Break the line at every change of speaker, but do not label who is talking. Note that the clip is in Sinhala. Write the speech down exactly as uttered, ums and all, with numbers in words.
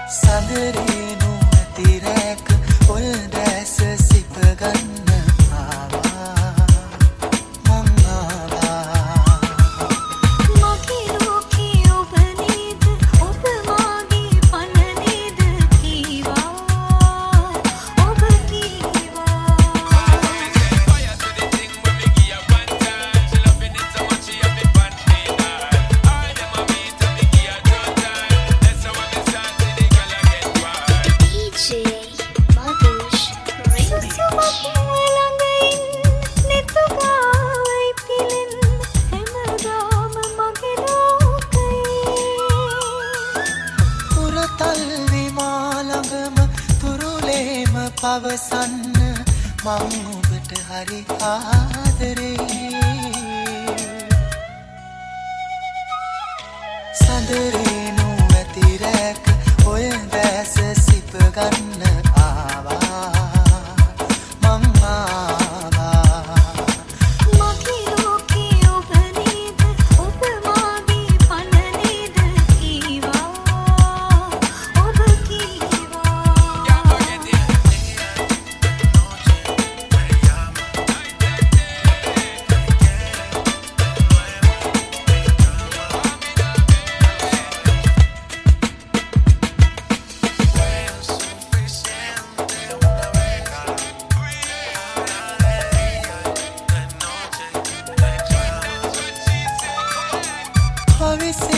සඳරේ නුවති රැක පොල් දැස සිප ගන්න ආවා මං ආවා
මගේ ලෝකේ ඔබ නේද ඔබ මාගේ පණ නේද කීවා ඔබ කීවා
පවසන්න මං ඔබට හරි ආදරේ සඳරේ නුවති රැක ඔය දැස සිප ගන්න ආවා මං ආවා
මගේ ලෝකේ ඔබ නේද ඔබ මාගේ පණ නේද කීවා ඔබ කීවා
Obviously